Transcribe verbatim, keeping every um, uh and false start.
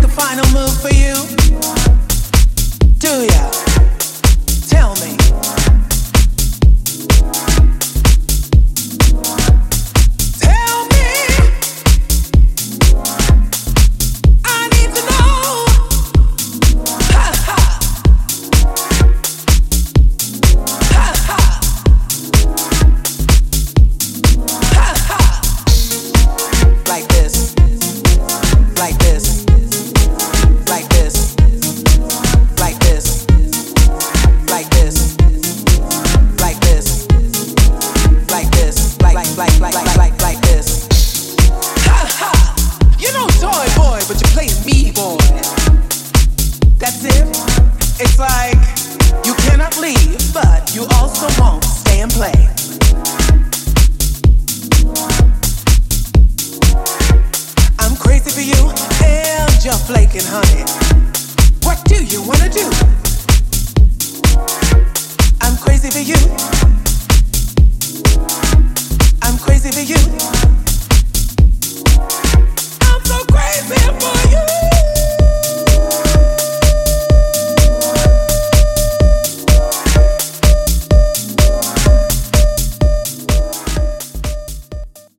final move for you? Do ya? Tell me. Tell me. I need to know. Ha ha. Ha ha. Ha ha. Like this. Like this. Like this. Like this. Like this. Like this. Like this. Like like like like like like like this. Ha ha. You know toy boy, but you're playing me boy. That's it. It's like you cannot leave, but you also won't stay and play. I'm crazy for you and you're flaking, honey. What do you wanna do? I'm crazy for you. I'm crazy for you.